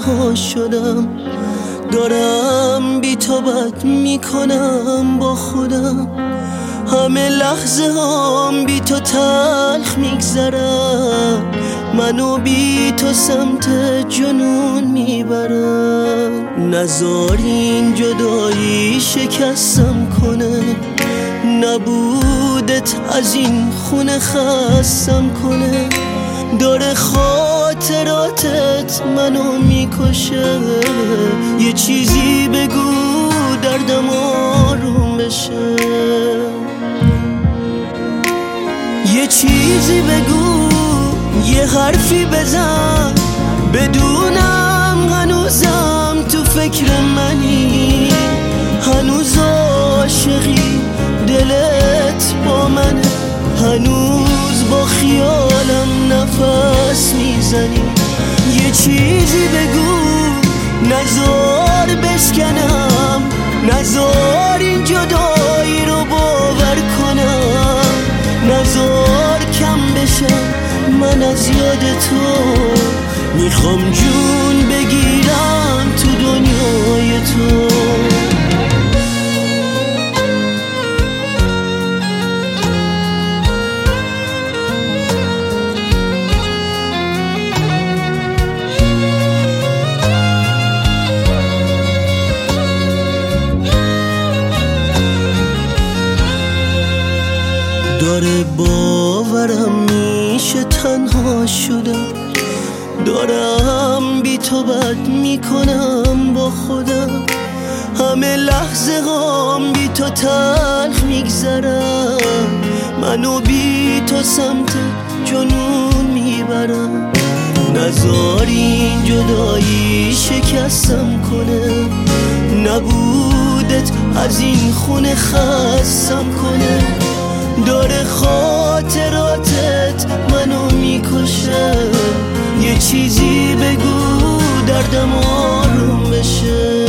تنها شدم، دارم بی تو بد میکنم با خودم. همه لحظه هم بی تو تلخ میگذرم، منو بی تو سمت جنون میبرم. نذار این جدایی شکستم کنه، نبودت از این خونه خستم کنه. داره خاطراتت منو میکشه، یه چیزی بگو دردم آروم بشه. یه چیزی بگو، یه حرفی بزن، بدونم هنوزم تو فکر منی، هنوز عاشقی دلت با منه، هنوز با خیالم نفس میزنی. یه چیزی بگو، نذار بشکنم، نذار این جدایی رو باور کنم، نذار کم بشم من از یاد تو. میخوام جون بگیرم تو دنیای تو. داره باورم میشه تنها شدم، دارم بی تو بد میکنم با خودم. همه لحظه هم بی تو تلخ میگذرم، منو بی تو سمت جنون میبرم. نذار این جدایی شکستم کنه، نبودت از این خونه خستم کنه. داره خاطراتت منو میکشه، یه چیزی بگو دردم آروم بشه.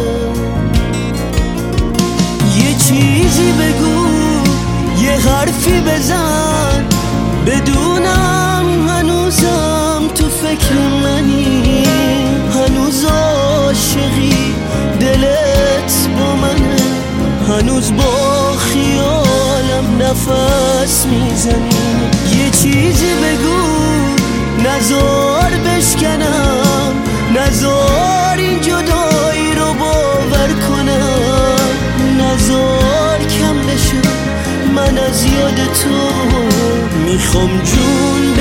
یه چیزی بگو، یه حرفی بزن، بدونم هنوزم تو فکر منی، هنوز عاشقی دلت با منه، هنوز با خیالم نفس میزنی. یه چیزی بگو، نذار بشکنم، نذار این جدایی رو باور کنم، نذار کم بشم من از یاد تو. میخوام جون